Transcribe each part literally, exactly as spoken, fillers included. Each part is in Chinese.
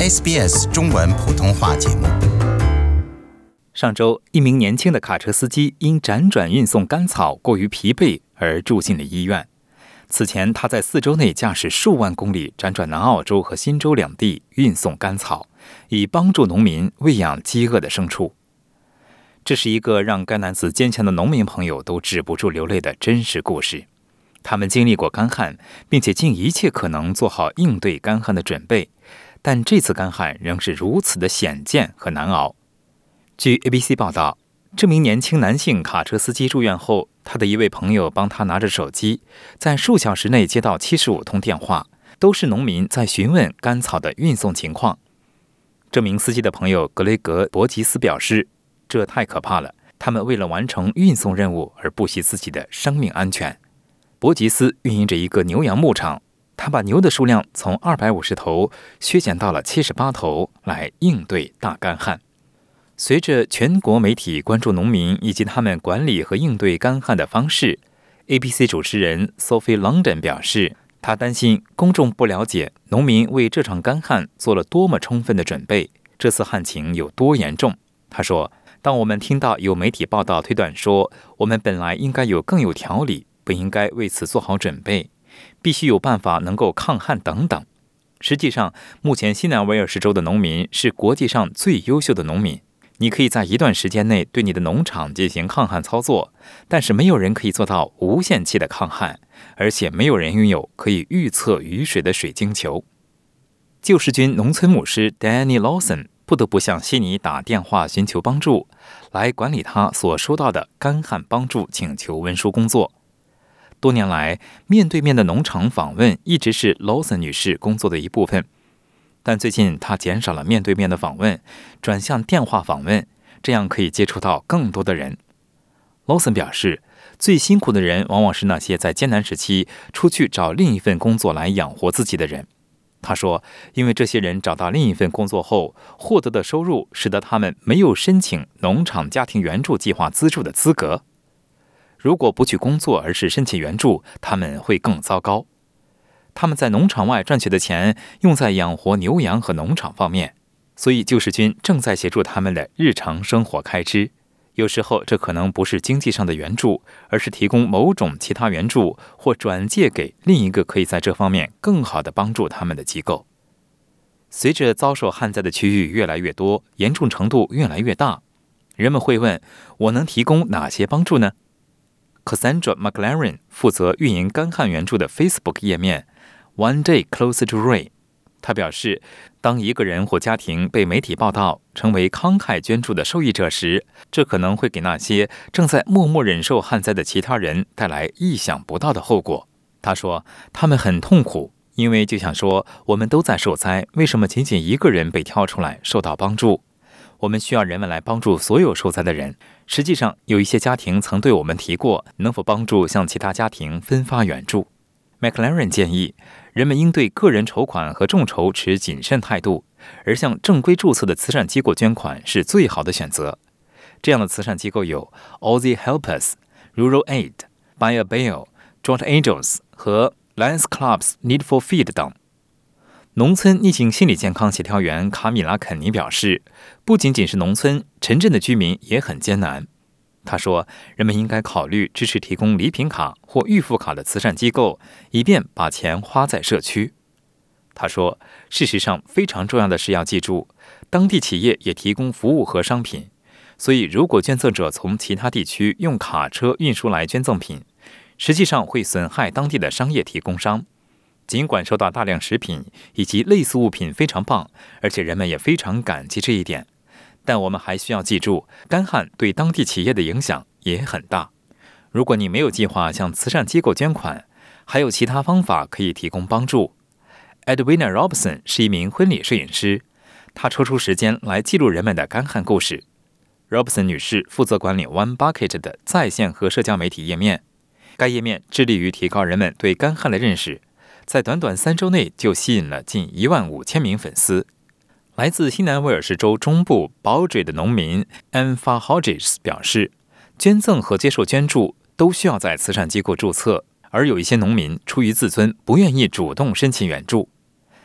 S B S 中文普通话节目。 上周，一名年轻的卡车司机因辗转运送干草过于疲惫而住进了医院。此前，他在四周内驾驶数万公里，辗转南澳洲和新州两地运送干草，以帮助农民喂养饥饿的牲畜。这是一个让该男子坚强的农民朋友都止不住流泪的真实故事。他们经历过干旱，并且尽一切可能做好应对干旱的准备，但这次干旱仍是如此的险见和难熬。据 A B C 报道，这名年轻男性卡车司机住院后，他的一位朋友帮他拿着手机，在数小时内接到七十五通电话，都是农民在询问干草的运送情况。这名司机的朋友格雷格·伯吉斯表示，这太可怕了，他们为了完成运送任务而不惜自己的生命安全。伯吉斯运营着一个牛羊牧场，他把牛的数量从二百五十头削减到了七十八头，来应对大干旱。随着全国媒体关注农民以及他们管理和应对干旱的方式， A B C 主持人 Sophie London 表示，他担心公众不了解农民为这场干旱做了多么充分的准备，这次旱情有多严重。他说，当我们听到有媒体报道推断说，我们本来应该有更有条理，不应该为此做好准备，必须有办法能够抗旱等等。实际上，目前新南威尔士州的农民是国际上最优秀的农民。你可以在一段时间内对你的农场进行抗旱操作，但是没有人可以做到无限期的抗旱，而且没有人拥有可以预测雨水的水晶球。救世军农村牧师 Danny Lawson 不得不向悉尼打电话寻求帮助，来管理他所收到的干旱帮助请求文书工作。多年来，面对面的农场访问一直是 Lawson 女士工作的一部分，但最近她减少了面对面的访问，转向电话访问，这样可以接触到更多的人。Lawson 表示，最辛苦的人往往是那些在艰难时期出去找另一份工作来养活自己的人。他说，因为这些人找到另一份工作后获得的收入，使得他们没有申请农场家庭援助计划资助的资格。如果不去工作而是申请援助，他们会更糟糕。他们在农场外赚取的钱用在养活牛羊和农场方面，所以救世军正在协助他们的日常生活开支。有时候这可能不是经济上的援助，而是提供某种其他援助，或转借给另一个可以在这方面更好地帮助他们的机构。随着遭受旱灾的区域越来越多，严重程度越来越大，人们会问，我能提供哪些帮助呢？ Cassandra McLaren 负责运营干旱援助的 Facebook 页面 One Day Closer to Rain。 他表示，当一个人或家庭被媒体报道成为慷慨捐助的受益者时，这可能会给那些正在默默忍受旱灾的其他人带来意想不到的后果。他说，他们很痛苦，因为就想说，我们都在受灾，为什么仅仅一个人被挑出来受到帮助？我们需要人们来帮助所有受灾的人。实际上，有一些家庭曾对我们提过，能否帮助向其他家庭分发援助。McLaren 建议，人们应对个人筹款和众筹持谨慎态度，而向正规注册的慈善机构捐款是最好的选择。这样的慈善机构有 Aussie Helpers、Rural Aid、Buy a Bale、Joint Angels 和 Lions Club's Need for Feed 等。农村逆境心理健康协调员卡米拉·肯尼表示，不仅仅是农村，城镇的居民也很艰难。他说，人们应该考虑支持提供礼品卡或预付卡的慈善机构，以便把钱花在社区。他说，事实上非常重要的是要记住，当地企业也提供服务和商品，所以如果捐赠者从其他地区用卡车运输来捐赠品，实际上会损害当地的商业提供商。尽管收到大量食品以及类似物品非常棒，而且人们也非常感激这一点，但我们还需要记住，干旱对当地企业的影响也很大。如果你没有计划向慈善机构捐款，还有其他方法可以提供帮助。Edwina Robson 是一名婚礼摄影师，她抽出时间来记录人们的干旱故事。Robson 女士负责管理 One Bucket 的在线和社交媒体页面，该页面致力于提高人们对干旱的认识，在短短三周内就吸引了近一万五千名粉丝。来自新南威尔士州中部堡垒的农民 Anfa Hodges 表示，捐赠和接受捐助都需要在慈善机构注册，而有一些农民出于自尊不愿意主动申请援助。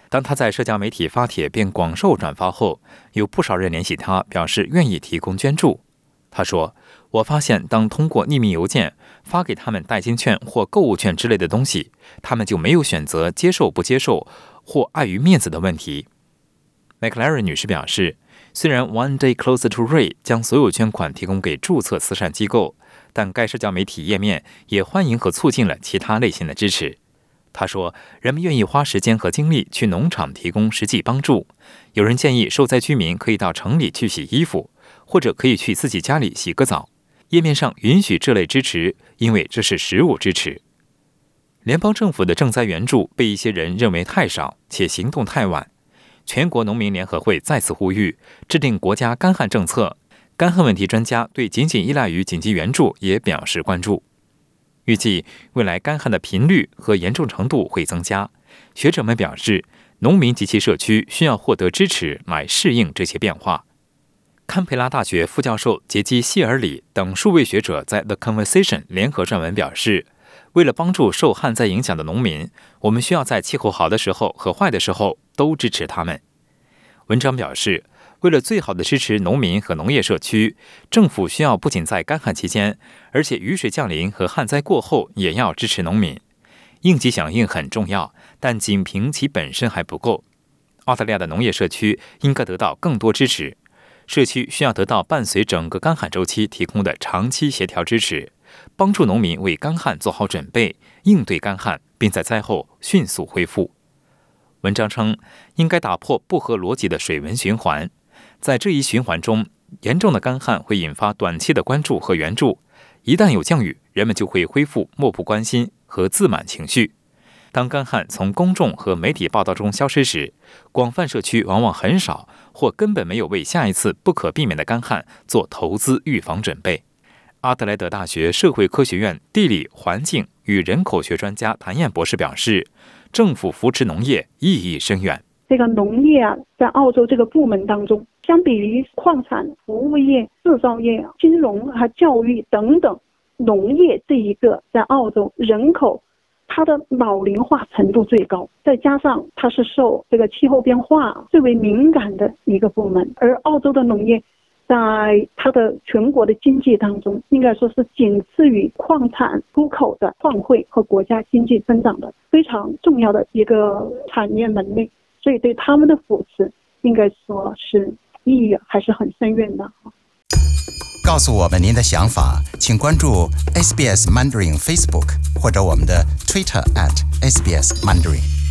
当他在社交媒体发帖并广受转发后，有不少人联系他，表示愿意提供捐助。他说，我发现当通过匿名邮件发给他们代金券或购物券之类的东西，他们就没有选择接受不接受或碍于面子的问题。麦克莱瑞女士表示，虽然 One Day Closer to Ray 将所有捐款提供给注册慈善机构，但该社交媒体页面也欢迎和促进了其他类型的支持。他说，人们愿意花时间和精力去农场提供实际帮助。有人建议受灾居民可以到城里去洗衣服，或者可以去自己家里洗个澡。页面上允许这类支持，因为这是实物支持。联邦政府的赈灾援助被一些人认为太少，且行动太晚。全国农民联合会再次呼吁制定国家干旱政策。干旱问题专家对仅仅依赖于紧急援助也表示关注。预计未来干旱的频率和严重程度会增加。学者们表示，农民及其社区需要获得支持来适应这些变化。堪培拉大学副教授杰基·希尔里等数位学者在 The Conversation 联合撰文表示，为了帮助受旱灾影响的农民，我们需要在气候好的时候和坏的时候都支持他们。文章表示，为了最好的支持农民和农业社区，政府需要不仅在干旱期间，而且雨水降临和旱灾过后也要支持农民。应急响应很重要，但仅凭其本身还不够。澳大利亚的农业社区应该得到更多支持。社区需要得到伴随整个干旱周期提供的长期协调支持，帮助农民为干旱做好准备，应对干旱，并在灾后迅速恢复。文章称，应该打破不合逻辑的水文循环。在这一循环中，严重的干旱会引发短期的关注和援助。一旦有降雨，人们就会恢复漠不关心和自满情绪。当干旱从公众和媒体报道中消失时，广泛社区往往很少或根本没有为下一次不可避免的干旱做投资预防准备。阿德莱德大学社会科学院地理、环境与人口学专家谭燕博士表示，政府扶持农业意义深远。 这个农业啊，在澳洲这个部门当中，相比于矿产、服务业、制造业、金融和教育等等，农业这一个在澳洲人口它的老龄化程度最高，再加上它是受这个气候变化最为敏感的一个部门，而澳洲的农业在它的全国的经济当中，应该说是仅次于矿产出口的矿汇和国家经济增长的非常重要的一个产业门类，所以对他们的扶持应该说是意义还是很深远的。 告诉我们您的想法，请关注 S B S Mandarin Facebook 或者我们的 Twitter at S B S Mandarin。